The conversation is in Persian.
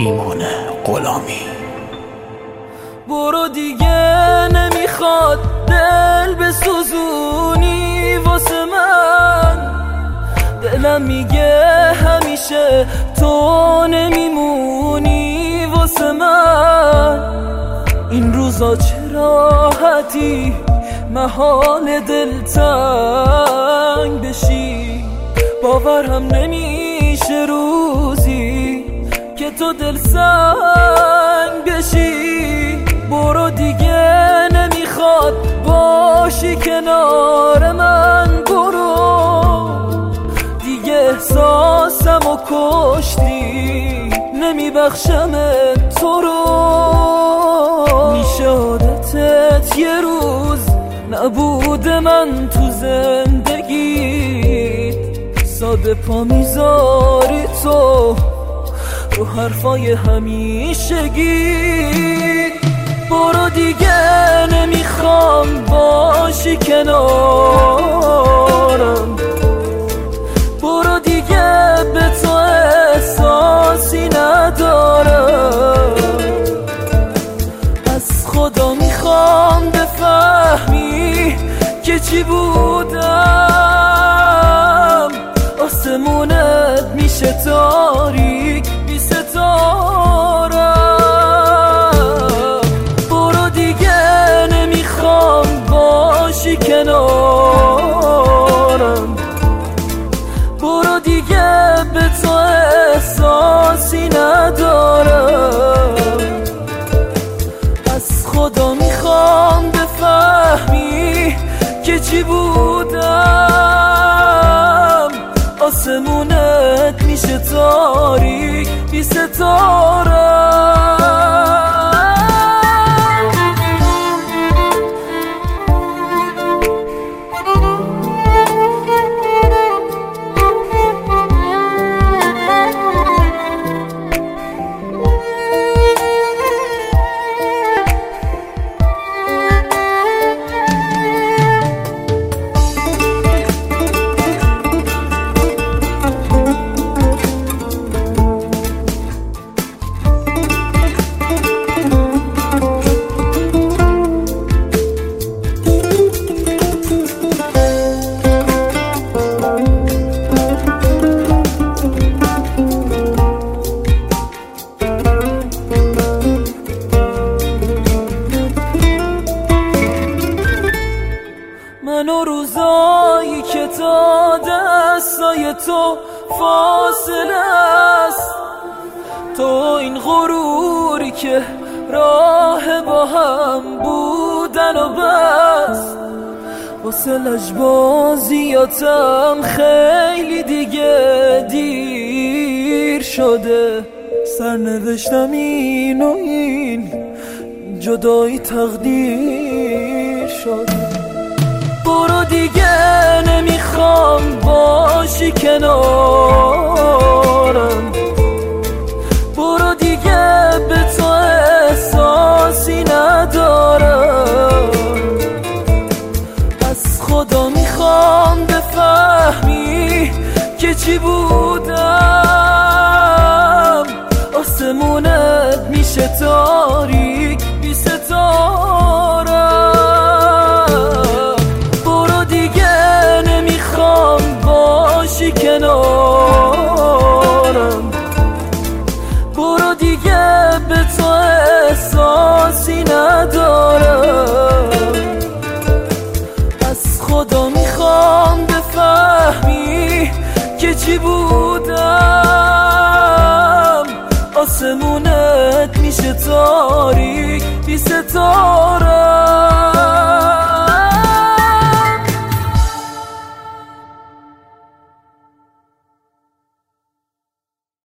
ایمان غلامی. برو دیگه نمیخواد دل بسوزونی واسه من، دلم میگه همیشه تو نمیمونی واسه من. این روزا چه راحتی محال دلتنگ بشی، باورم نمیشه روزی که تو دل سنگ بشی. برو دیگه نمیخواد باشی کنار من، برو دیگه احساسمو کشتی، نمیبخشم تو رو. میشه عادتت یه روز نبود من تو زندگیت، ساده پا میذاری تو رو حرفای همیشگی. برو دیگه نمیخوام باشی کنارم، برو دیگه به تو احساسی ندارم. از خدا میخوام بفهمی که چی بودم، آسمونت میشه تاریک بی ستارم. برو دیگه نمیخوام باشی کنارم، برو دیگه به تو احساسی ندارم. از خدا میخوام بفهمی که چی بودم، آسمونت میشه تاریک بی ستاره. منو روزایی که تا دستای تو فاصله است، تو این غروری که راه با هم بودن و بس. واسه لجبازیاتم خیلی دیگه دیر شده، سرنوشتم این و این جدایی تقدیر شده. برو دیگه نمیخوام باشی کنارم، برو دیگه به تو احساسی ندارم. از خدا میخوام بفهمی که چی بودم، آسمونت میشه تاریک بی ستاره. کنارم، برو دیگه به تو احساسی ندارم. از خدا میخوام بفهمی که چی بودم، آسمونت میشه تاریک بی ستاره.